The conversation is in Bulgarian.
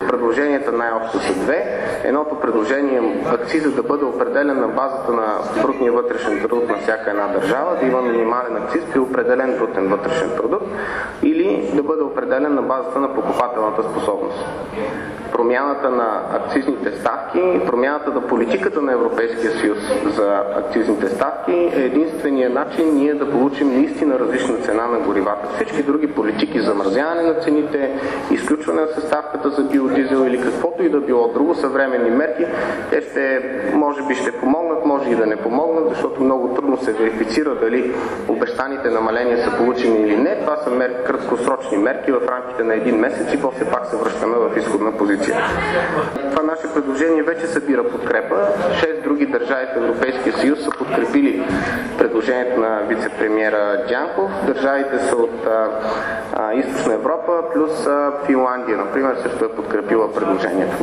предложенията най-общо са две. Едното предложение е акцизът да бъде определен на базата на брутния вътрешен продукт на всяка една държава, да има минимален акциз при определен брутен вътрешен продукт, или да бъде определен на базата на покупателната способност. Промяната на акцизните ставки, промяната на политиката на Европейския съюз за акцизните ставки е единственият начин ние да получим наистина различна цена на горивата. Всички други политики, замразяване на цените, изключване на съставката за биодизел или каквото и да било друго, съвременни мерки, те може би ще помогнат, може и да не помогнат, защото много трудно се верифицира дали обещаните намаления са получени или не. Това са краткосрочни мерки в рамките на един месец и после пак се връщаме в изходна позиция. Това наше предложение вече събира подкрепа. 6 други държави в Европейския съюз са подкрепили предложението на вице-премиера Дянков. Държавите са от Източна Европа, плюс Финландия, например, също е подкрепила предложението.